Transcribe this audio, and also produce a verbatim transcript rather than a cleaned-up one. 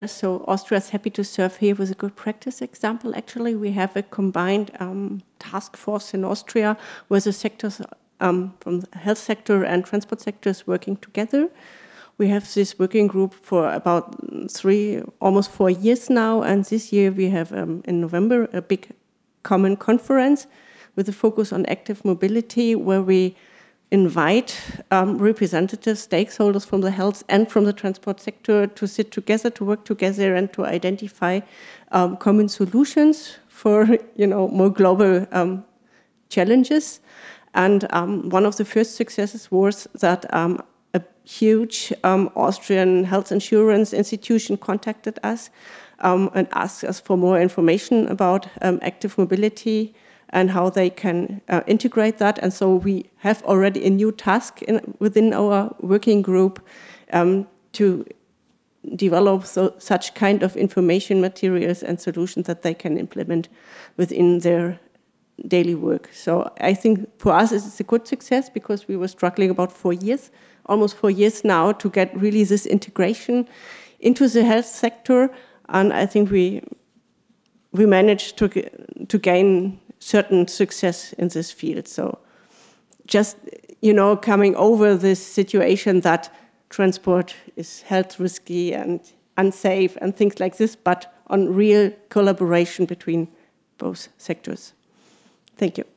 So Austria is happy to serve here with a good practice example. Actually, we have a combined um, task force in Austria where the sectors um, from the health sector and transport sectors working together. We have this working group for about three, almost four years now. And this year we have um, in November a big common conference with a focus on active mobility where we invite um, representatives, stakeholders from the health and from the transport sector to sit together, to work together, and to identify um, common solutions for, you know, more global um, challenges. And um, one of the first successes was that um, a huge um, Austrian health insurance institution contacted us um, and asked us for more information about um, active mobility and how they can uh, integrate that. And so we have already a new task in, within our working group um, to develop so, such kind of information materials and solutions that they can implement within their daily work. So I think for us it's a good success because we were struggling about four years, almost four years now, to get really this integration into the health sector. And I think we we managed to to gain certain success in this field. So just, you know, coming over this situation that transport is health risky and unsafe and things like this, but on real collaboration between both sectors. Thank you.